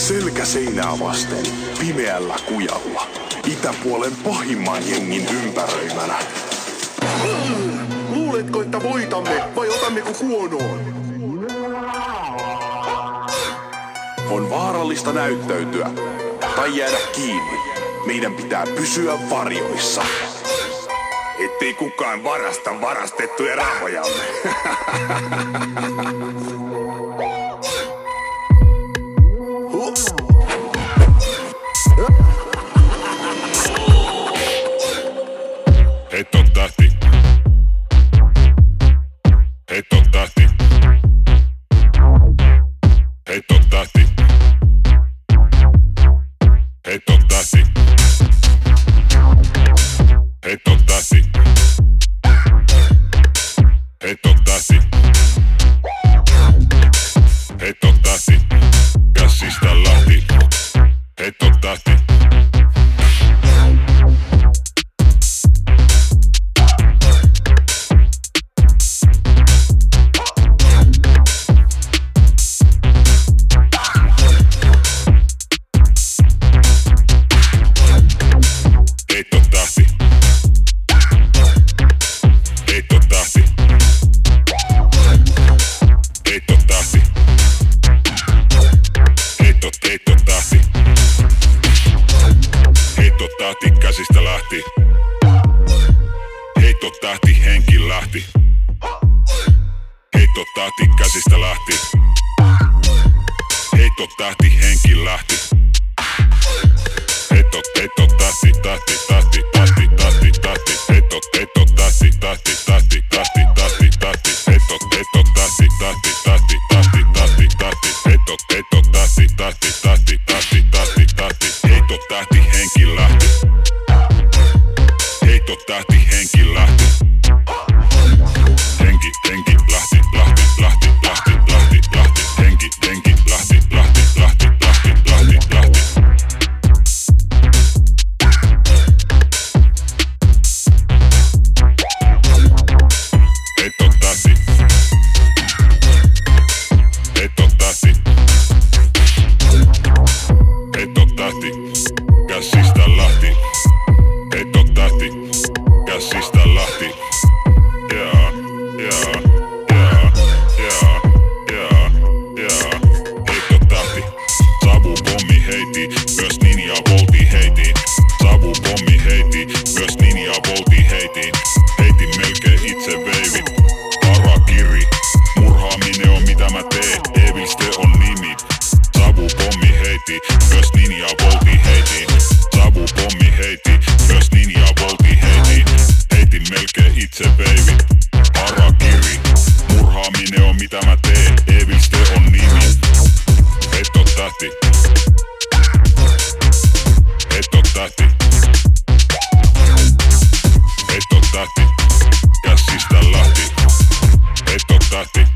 selkä seinää vasten, pimeällä kujalla, itäpuolen pahimman jengin ympäröimänä. Luuletko, että voitamme vai otammeko kuonoon? On vaarallista näyttäytyä tai jäädä kiinni. Meidän pitää pysyä varjoissa. Ettei kukaan varasta varastettuja rahojamme. Heitto tähti. Heitto tähti. Heitto tähti. Heitto tähti. Heitto tähti. Heitto tähti. Heitto tähti. Käsistä lähti. Heitto tähti. Heitto tähti. Heitto tähti. Heitto tähti. Heitto tähti. Heitto tähti käsistä lähti. Heitto tähti henki lähti. Heitto tähti käsistä lähti. Heitto tähti henki lähti. Heitto tähti tähti tähti tähti tähti tähti. Heitto tähti tähti tähti tähti tähti tähti. Heitto tähti tähti tähti tähti tähti tähti. Heitto tähti tähti tähti tähti tähti tähti. Heitto tähti henki lähti. Heitto tähti henki lähti. Henki lähti lähti lähti lähti lähti lähti. Henki lähti lähti lähti lähti lähti lähti. Heitto tähti. Heitto tähti. Heitto tähti. Käsistä lähti. Heitto tähti. Käsistä lähti. Yeah, yeah, yeah, yeah, yeah, yeah. Heitto tähti. Savupommi heiti, myös Ninja Volti heitiin. Savupommi heiti, myös Ninja Volti heitiin. Heitin melkein itse veivit. Harakiri, murhaaminen on mitä mä teen. Evilste on nimi. Savupommi heiti, myös Ninja Volti heitiin. Savupommi heiti, myös Ninja Volti heitiin. Heitin melkein itse veivit. Harakiri, murhaaminen on mitä mä teen. Evilste on nimi. Heitto tähti. Heitto tähti. Heitto tähti. Käsistä lähti. Heitto tähti.